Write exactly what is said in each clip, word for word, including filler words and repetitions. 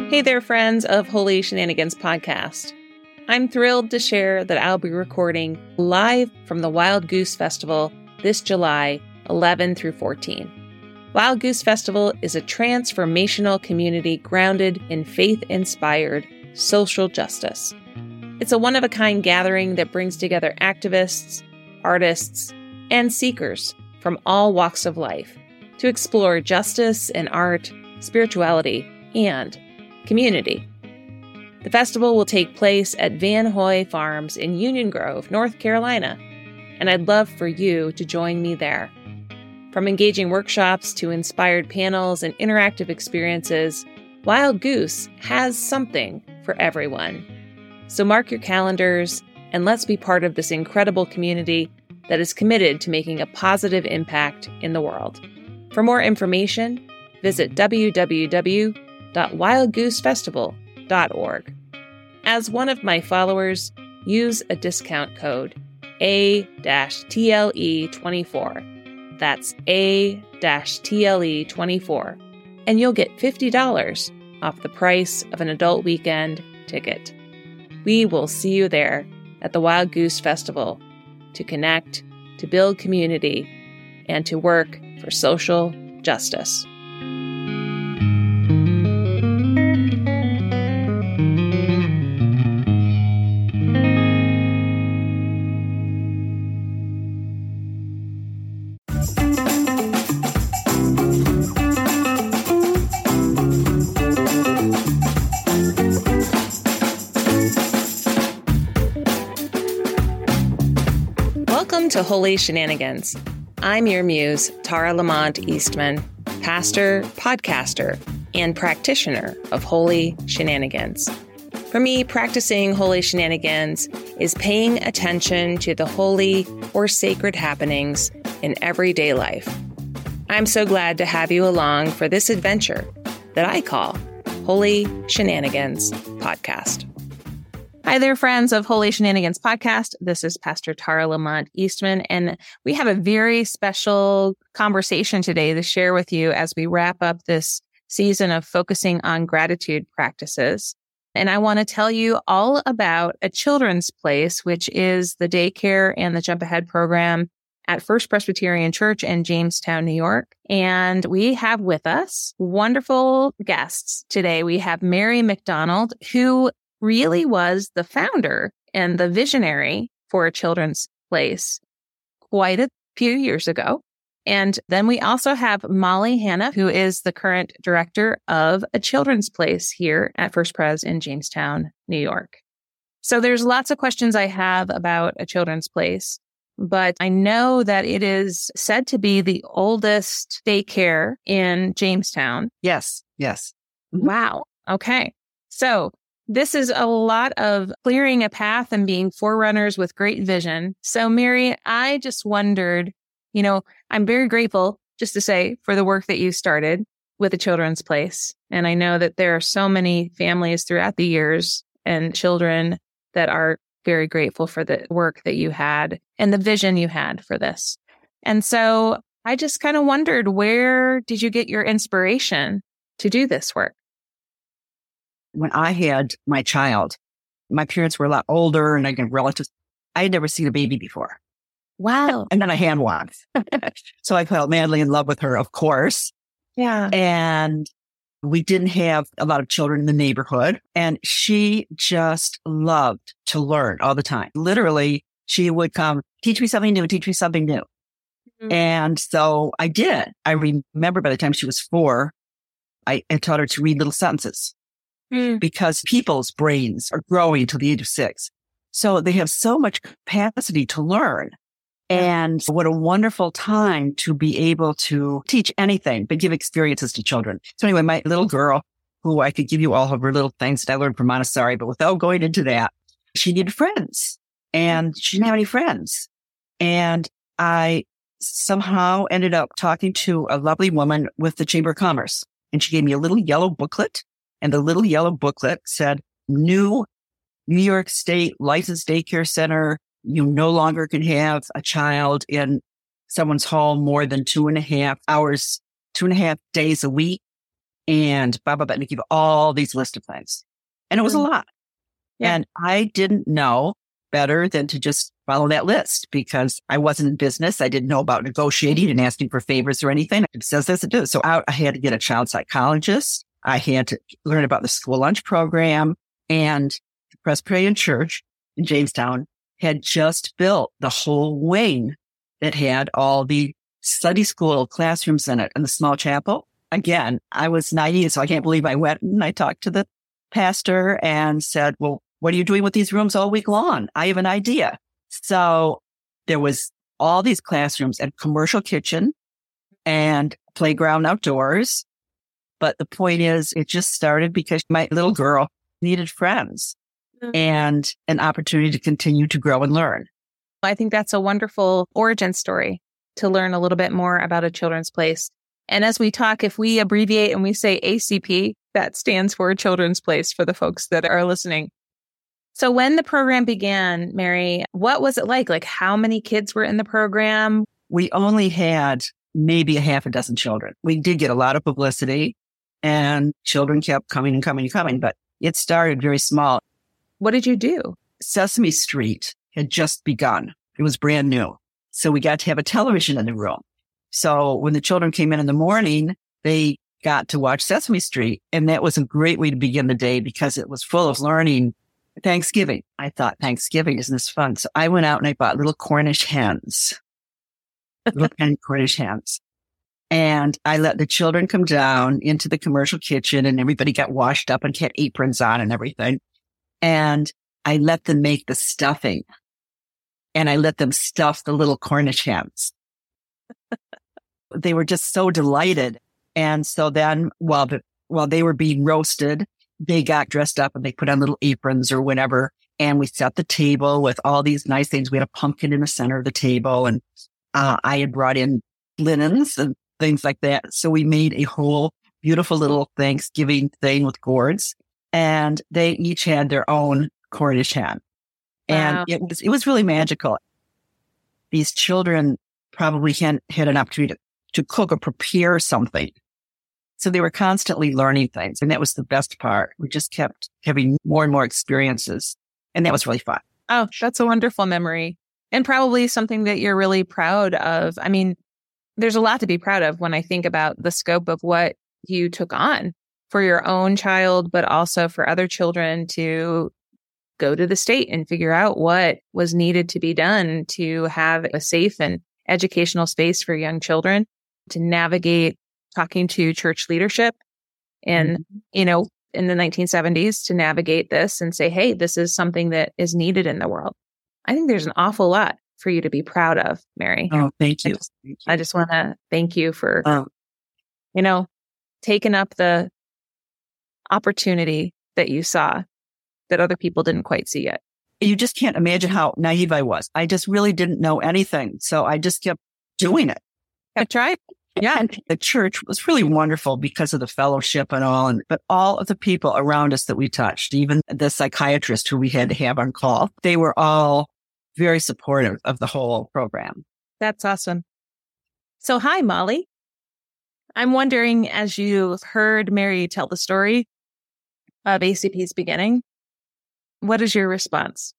Hey there, friends of Holy Shenanigans Podcast. I'm thrilled to share that I'll be recording live from the Wild Goose Festival this July eleventh through fourteenth. Wild Goose Festival is a transformational community grounded in faith-inspired social justice. It's a one-of-a-kind gathering that brings together activists, artists, and seekers from all walks of life to explore justice in art, spirituality, and community. The festival will take place at Van Hoy Farms in Union Grove, North Carolina, and I'd love for you to join me there. From engaging workshops to inspired panels and interactive experiences, Wild Goose has something for everyone. So mark your calendars and let's be part of this incredible community that is committed to making a positive impact in the world. For more information, visit w w w dot wild goose festival dot org. As one of my followers, use a discount code A T L E twenty-four. That's A T L E twenty-four. And you'll get fifty dollars off the price of an adult weekend ticket. We will see you there at the Wild Goose Festival to connect, to build community, and to work for social justice. Welcome to Holy Shenanigans. I'm your muse, Tara Lamont Eastman, pastor, podcaster, and practitioner of Holy Shenanigans. For me, practicing Holy Shenanigans is paying attention to the holy or sacred happenings in everyday life. I'm so glad to have you along for this adventure that I call Holy Shenanigans Podcast. Hi there, friends of Holy Shenanigans Podcast. This is Pastor Tara Lamont Eastman, and we have a very special conversation today to share with you as we wrap up this season of focusing on gratitude practices. And I want to tell you all about A Children's Place, which is the daycare and the Jump Ahead program at First Presbyterian Church in Jamestown, New York. And we have with us wonderful guests today. We have Mary McDonald, who really was the founder and the visionary for A Children's Place quite a few years ago. And then we also have Molly Hanna, who is the current director of A Children's Place here at First Pres in Jamestown, New York. So there's lots of questions I have about A Children's Place, but I know that it is said to be the oldest daycare in Jamestown. Yes, yes. Wow. Okay. So this is a lot of clearing a path and being forerunners with great vision. So, Mary, I just wondered, you know, I'm very grateful, just to say, for the work that you started with A Children's Place. And I know that there are so many families throughout the years and children that are very grateful for the work that you had and the vision you had for this. And so I just kind of wondered, where did you get your inspiration to do this work? When I had my child, my parents were a lot older and I had relatives. I had never seen a baby before. Wow. And then I had one. So I fell madly in love with her, of course. Yeah. And we didn't have a lot of children in the neighborhood. And she just loved to learn all the time. Literally, she would come, teach me something new, teach me something new. Mm-hmm. And so I did. I remember by the time she was four, I, I taught her to read little sentences. Mm. Because people's brains are growing to the age of six. So they have so much capacity to learn. And what a wonderful time to be able to teach anything, but give experiences to children. So anyway, my little girl, who I could give you all of her little things that I learned from Montessori, but without going into that, she needed friends and she didn't have any friends. And I somehow ended up talking to a lovely woman with the Chamber of Commerce. And she gave me a little yellow booklet. And the little yellow booklet said, new New York State licensed daycare center. You no longer can have a child in someone's home more than two and a half hours, two and a half days a week. and blah, blah, blah. And they give all these list of things. And it was a lot. Yeah. And I didn't know better than to just follow that list because I wasn't in business. I didn't know about negotiating and asking for favors or anything. It says this to do. So I, I had to get a child psychologist. I had to learn about the school lunch program, and the Presbyterian Church in Jamestown had just built the whole wing that had all the study school classrooms in it and the small chapel. Again, I was naive, so I can't believe I went and I talked to the pastor and said, well, what are you doing with these rooms all week long? I have an idea. So there was all these classrooms and commercial kitchen and playground outdoors. But the point is, it just started because my little girl needed friends mm-hmm. and an opportunity to continue to grow and learn. I think that's a wonderful origin story to learn a little bit more about A Children's Place. And as we talk, if we abbreviate and we say A C P, that stands for Children's Place for the folks that are listening. So when the program began, Mary, what was it like? Like how many kids were in the program? We only had maybe a half a dozen children. We did get a lot of publicity and children kept coming and coming and coming, but it started very small. What did you do? Sesame Street had just begun. It was brand new. So we got to have a television in the room. So when the children came in in the morning, they got to watch Sesame Street. And that was a great way to begin the day because it was full of learning. Thanksgiving. I thought, Thanksgiving, isn't this fun? So I went out and I bought little Cornish hens, little tiny Cornish hens. And I let the children come down into the commercial kitchen and everybody got washed up and had aprons on and everything. And I let them make the stuffing and I let them stuff the little Cornish hens. They were just so delighted. And so then while the, while they were being roasted, they got dressed up and they put on little aprons or whatever. And we set the table with all these nice things. We had a pumpkin in the center of the table and uh, I had brought in linens and things like that. So we made a whole beautiful little Thanksgiving thing with gourds and they each had their own Cornish hen. And wow. it was, it was really magical. These children probably had, had an opportunity to, to cook or prepare something. So they were constantly learning things. And that was the best part. We just kept having more and more experiences. And that was really fun. Oh, that's a wonderful memory. And probably something that you're really proud of. I mean, there's a lot to be proud of when I think about the scope of what you took on for your own child, but also for other children to go to the state and figure out what was needed to be done to have a safe and educational space for young children, to navigate talking to church leadership and, mm-hmm. you know, in the nineteen seventies to navigate this and say, hey, this is something that is needed in the world. I think there's an awful lot for you to be proud of, Mary. Oh, thank you. I just, thank you. I just want to thank you for, um, you know, taking up the opportunity that you saw that other people didn't quite see yet. You just can't imagine how naive I was. I just really didn't know anything. So I just kept doing it. Kept trying. Yeah. And the church was really wonderful because of the fellowship and all. And, but all of the people around us that we touched, even the psychiatrist who we had to have on call, they were all very supportive of the whole program. That's awesome. So, hi, Molly. I'm wondering, as you heard Mary tell the story of A C P's beginning, what is your response?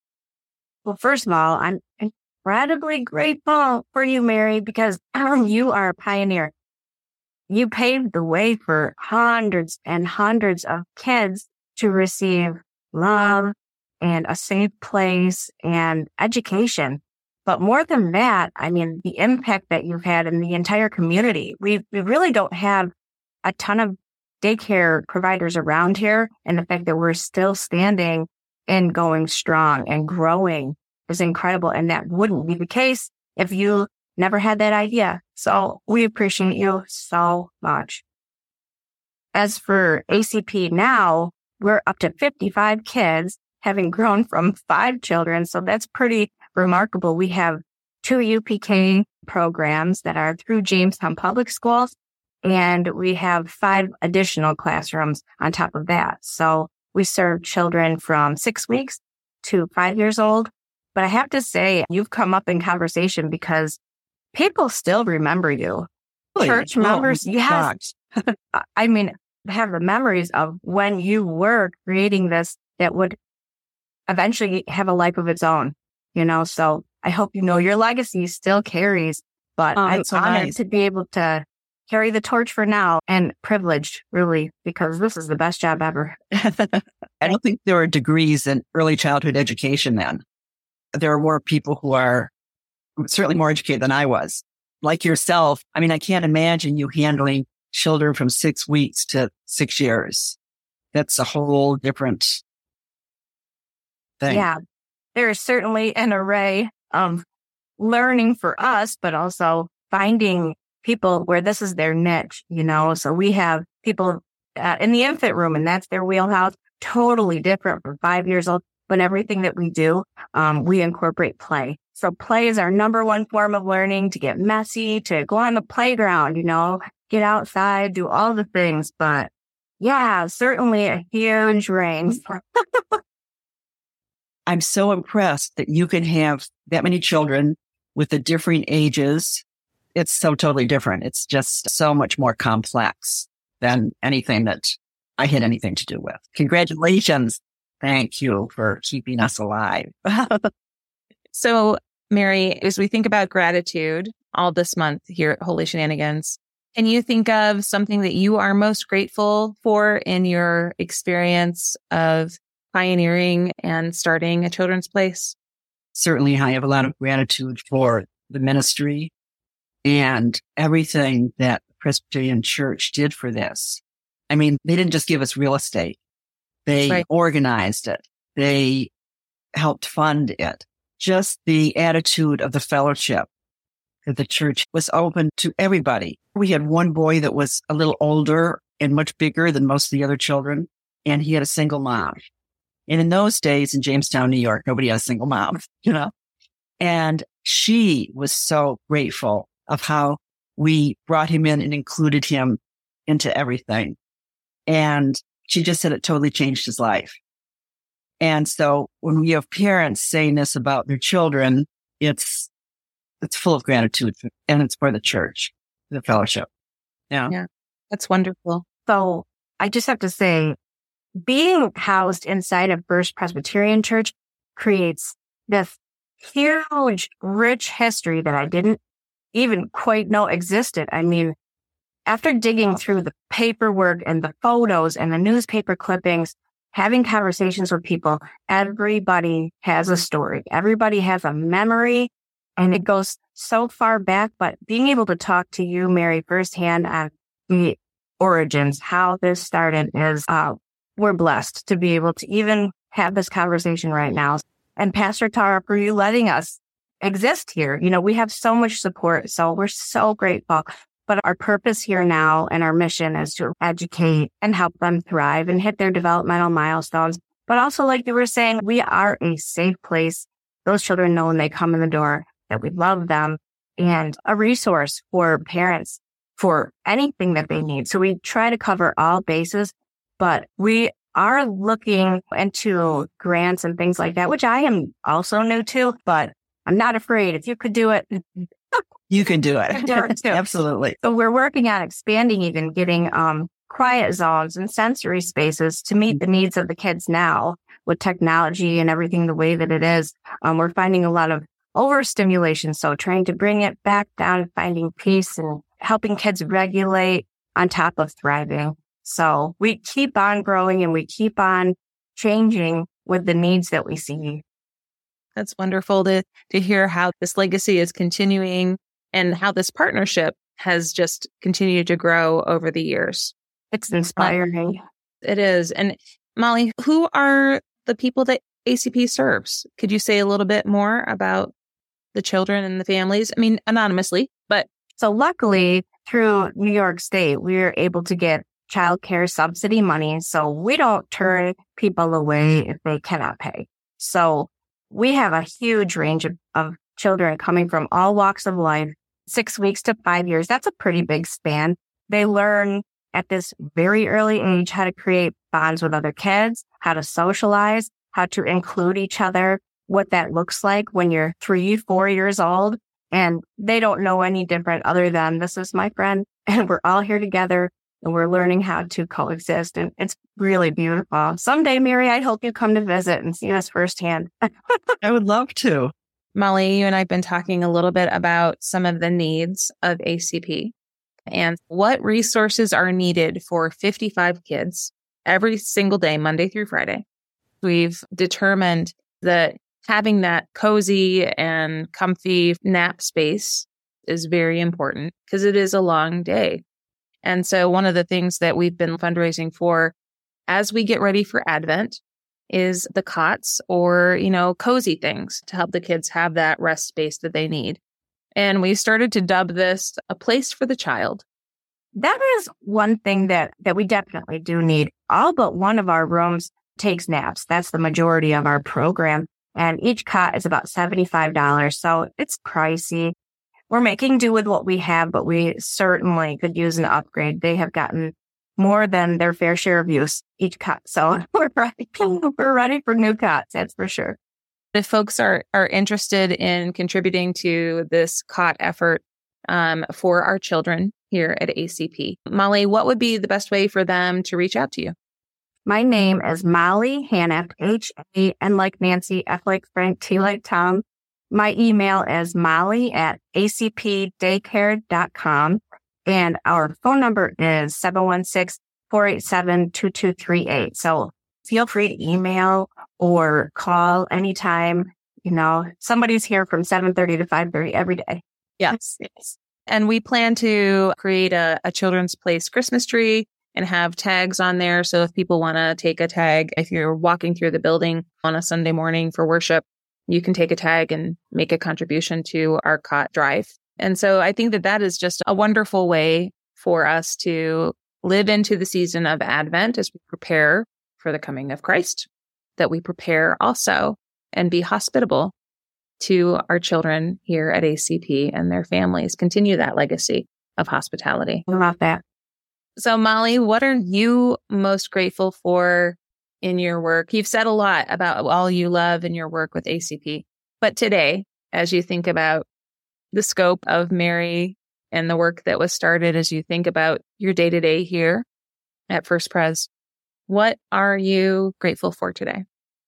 Well, first of all, I'm incredibly grateful for you, Mary, because um, you are a pioneer. You paved the way for hundreds and hundreds of kids to receive love and a safe place and education. But more than that, I mean, the impact that you've had in the entire community. We, we really don't have a ton of daycare providers around here. And the fact that we're still standing and going strong and growing is incredible. And that wouldn't be the case if you never had that idea. So we appreciate you so much. As for A C P now, we're up to fifty-five kids, having grown from five children. So that's pretty remarkable. We have two U P K programs that are through Jamestown Public Schools, and we have five additional classrooms on top of that. So we serve children from six weeks to five years old. But I have to say, you've come up in conversation because people still remember you. Really? Church Oh, members, yes. I mean, have the memories of when you were creating this that would eventually have a life of its own, you know? So I hope you know your legacy still carries, but Oh, I'm that's so honored nice. to be able to carry the torch for now, and privileged, really, because this is the best job ever. I don't think there were degrees in early childhood education then. There are more people who are certainly more educated than I was. Like yourself, I mean, I can't imagine you handling children from six weeks to six years. That's a whole different thing. Yeah, there is certainly an array of learning for us, but also finding people where this is their niche, you know? So we have people uh, in the infant room, and that's their wheelhouse, totally different from five years old. But everything that we do, um, we incorporate play. So play is our number one form of learning, to get messy, to go on the playground, you know, get outside, do all the things. But yeah, certainly a huge range. I'm so impressed that you can have that many children with the differing ages. It's so totally different. It's just so much more complex than anything that I had anything to do with. Congratulations. Thank you for keeping us alive. So, Mary, as we think about gratitude all this month here at Holy Shenanigans, can you think of something that you are most grateful for in your experience of pioneering and starting a children's place? Certainly, I have a lot of gratitude for the ministry and everything that the Presbyterian Church did for this. I mean, they didn't just give us real estate. They Right. organized it. They helped fund it. Just the attitude of the fellowship, that the church was open to everybody. We had one boy that was a little older and much bigger than most of the other children, and he had a single mom. And in those days in Jamestown, New York, nobody had a single mom, you know? And she was so grateful of how we brought him in and included him into everything. And she just said it totally changed his life. And so when we have parents saying this about their children, it's, it's full of gratitude, and it's for the church, the fellowship. Yeah. Yeah. That's wonderful. So I just have to say, being housed inside of First Presbyterian Church creates this huge, rich history that I didn't even quite know existed. I mean, after digging through the paperwork and the photos and the newspaper clippings, having conversations with people, everybody has a story. Everybody has a memory, and it goes so far back. But being able to talk to you, Mary, firsthand on the origins, how this started, is uh, we're blessed to be able to even have this conversation right now. And Pastor Tara, for you letting us exist here. You know, we have so much support, so we're so grateful. But our purpose here now and our mission is to educate and help them thrive and hit their developmental milestones. But also, like you were saying, we are a safe place. Those children know when they come in the door that we love them, and a resource for parents for anything that they need. So we try to cover all bases, but we are looking into grants and things like that, which I am also new to, but I'm not afraid. If you could do it, You can do I can do it it. too. Absolutely. So we're working on expanding, even getting um, quiet zones and sensory spaces to meet the needs of the kids now with technology and everything the way that it is. Um, we're finding a lot of overstimulation. So trying to bring it back down, finding peace and helping kids regulate on top of thriving. So we keep on growing and we keep on changing with the needs that we see. That's wonderful to, to hear how this legacy is continuing and how this partnership has just continued to grow over the years. It's inspiring. It is. And Molly, who are the people that A C P serves? Could you say a little bit more about the children and the families? I mean, anonymously, but. So luckily, through New York State, we are able to get child care subsidy money. So we don't turn people away if they cannot pay. So we have a huge range of, of children coming from all walks of life, six weeks to five years. That's a pretty big span. They learn at this very early age how to create bonds with other kids, how to socialize, how to include each other, what that looks like when you're three, four years old. And they don't know any different other than this is my friend and we're all here together. and we're learning how to coexist. And it's really beautiful. Someday, Mary, I hope you come to visit and see us firsthand. I would love to. Molly, you and I have been talking a little bit about some of the needs of A C P and what resources are needed for fifty-five kids every single day, Monday through Friday. We've determined that having that cozy and comfy nap space is very important because it is a long day. And so one of the things that we've been fundraising for as we get ready for Advent is the cots or, you know, cozy things to help the kids have that rest space that they need. And we started to dub this a place for the child. That is one thing that, that we definitely do need. All but one of our rooms takes naps. That's the majority of our program. And each cot is about seventy-five dollars. So it's pricey. We're making do with what we have, but we certainly could use an upgrade. They have gotten more than their fair share of use each cot. So we're ready. We're ready for new cots. That's for sure. If folks are, are interested in contributing to this cot effort um, for our children here at A C P, Molly, what would be the best way for them to reach out to you? My name is Molly Hannaf, H A N like Nancy, F like Frank, T like Tom. My email is molly at a c p daycare dot com. And our phone number is seven one six, four eight seven, two two three eight. So feel free to email or call anytime. You know, somebody's here from seven thirty to five thirty every day. Yes. yes. And we plan to create a, a children's place Christmas tree and have tags on there. So if people want to take a tag, if you're walking through the building on a Sunday morning for worship, you can take a tag and make a contribution to our cot drive. And so I think that that is just a wonderful way for us to live into the season of Advent as we prepare for the coming of Christ, that we prepare also and be hospitable to our children here at A C P and their families, continue that legacy of hospitality. I love that. So Molly, what are you most grateful for in your work? You've said a lot about all you love in your work with A C P, but today, as you think about the scope of Mary and the work that was started, as you think about your day-to-day here at First Pres, what are you grateful for today?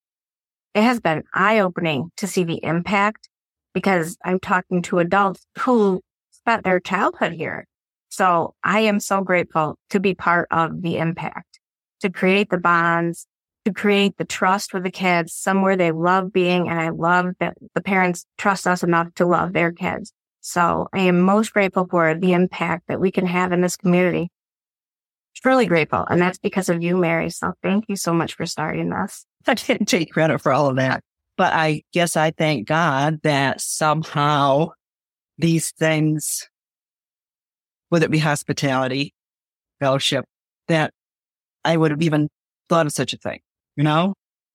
It has been eye-opening to see the impact because I'm talking to adults who spent their childhood here. So I am so grateful to be part of the impact, to create the bonds, to create the trust with the kids, somewhere they love being. And I love that the parents trust us enough to love their kids. So I am most grateful for the impact that we can have in this community. Truly grateful. And that's because of you, Mary. So thank you so much for starting this. I didn't take credit for all of that, but I guess I thank God that somehow these things, whether it be hospitality, fellowship, that I would have even thought of such a thing, you know?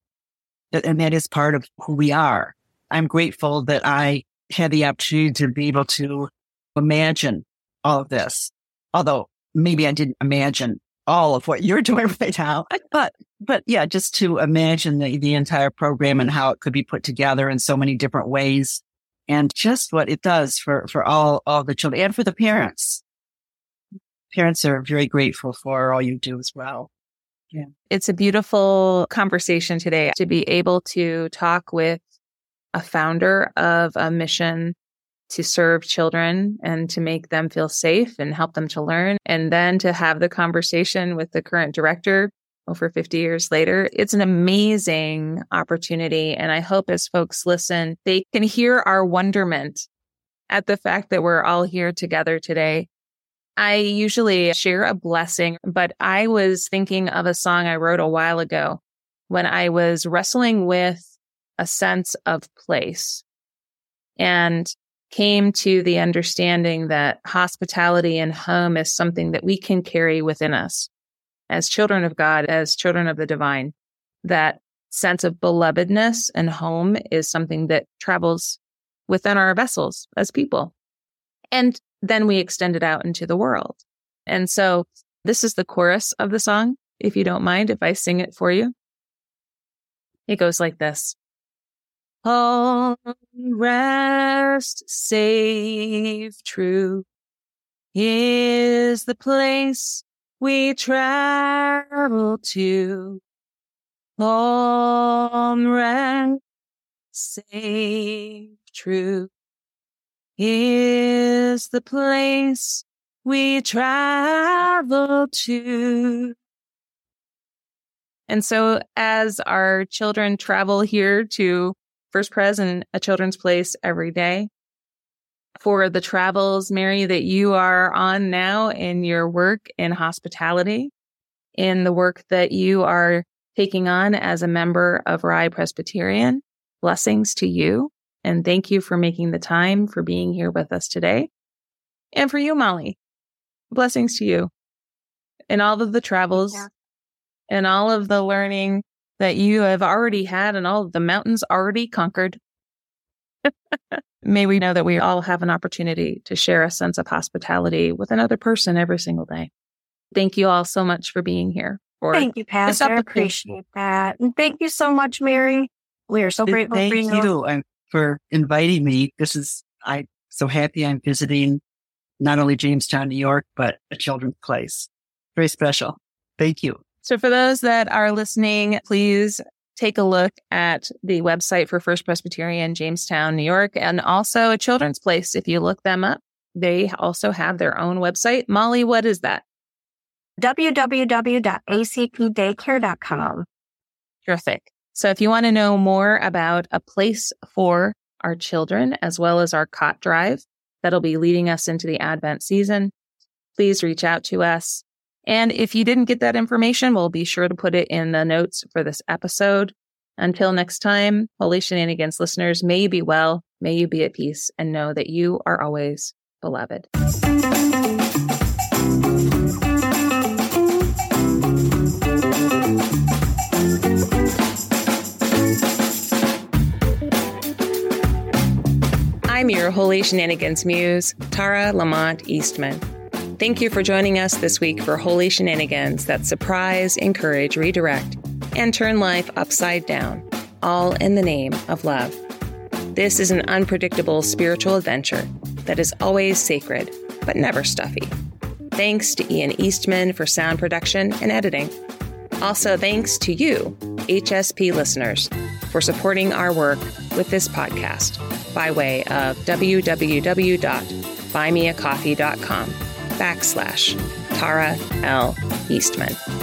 And that is part of who we are. I'm grateful that I had the opportunity to be able to imagine all of this. Although maybe I didn't imagine all of what you're doing right now, but, but yeah, just to imagine the, the entire program and how it could be put together in so many different ways and just what it does for, for all, all the children and for the parents. Parents are very grateful for all you do as well. Yeah. It's a beautiful conversation today to be able to talk with a founder of a mission to serve children and to make them feel safe and help them to learn. And then to have the conversation with the current director over fifty years later. It's an amazing opportunity. And I hope as folks listen, they can hear our wonderment at the fact that we're all here together today. I usually share a blessing, but I was thinking of a song I wrote a while ago when I was wrestling with a sense of place and came to the understanding that hospitality and home is something that we can carry within us as children of God, as children of the divine. That sense of belovedness and home is something that travels within our vessels as people. And then we extend it out into the world. And so this is the chorus of the song, if you don't mind, if I sing it for you. It goes like this. Home, rest, safe, true, is the place we travel to. Home rest, safe, true, is the place we travel to. And so as our children travel here to First Pres and A Children's Place every day, for the travels, Mary, that you are on now in your work in hospitality, in the work that you are taking on as a member of Rye Presbyterian, blessings to you. And thank you for making the time for being here with us today. And for you, Molly, blessings to you in all of the travels yeah. and all of the learning that you have already had and all of the mountains already conquered. May we know that we all have an opportunity to share a sense of hospitality with another person every single day. Thank you all so much for being here. Thank you, Pastor. I appreciate that. And thank you so much, Mary. We are so grateful thank for you. Thank you for inviting me. This is, I'm so happy I'm visiting not only Jamestown, New York, but A Children's Place. Very special. Thank you. So for those that are listening, please take a look at the website for First Presbyterian Jamestown, New York, and also A Children's Place. If you look them up, they also have their own website. Molly, what is that? w w w dot a c p daycare dot com. Terrific. So if you want to know more about a place for our children, as well as our cot drive that'll be leading us into the Advent season, please reach out to us. And if you didn't get that information, we'll be sure to put it in the notes for this episode. Until next time, Holy Shenanigans listeners, may you be well, may you be at peace, and know that you are always beloved. I'm your Holy Shenanigans muse, Tara Lamont Eastman. Thank you for joining us this week for Holy Shenanigans that surprise, encourage, redirect, and turn life upside down, all in the name of love. This is an unpredictable spiritual adventure that is always sacred, but never stuffy. Thanks to Ian Eastman for sound production and editing. Also, thanks to you, H S P listeners, for supporting our work with this podcast by way of w w w dot buy me a coffee dot com backslash Tara L. Eastman.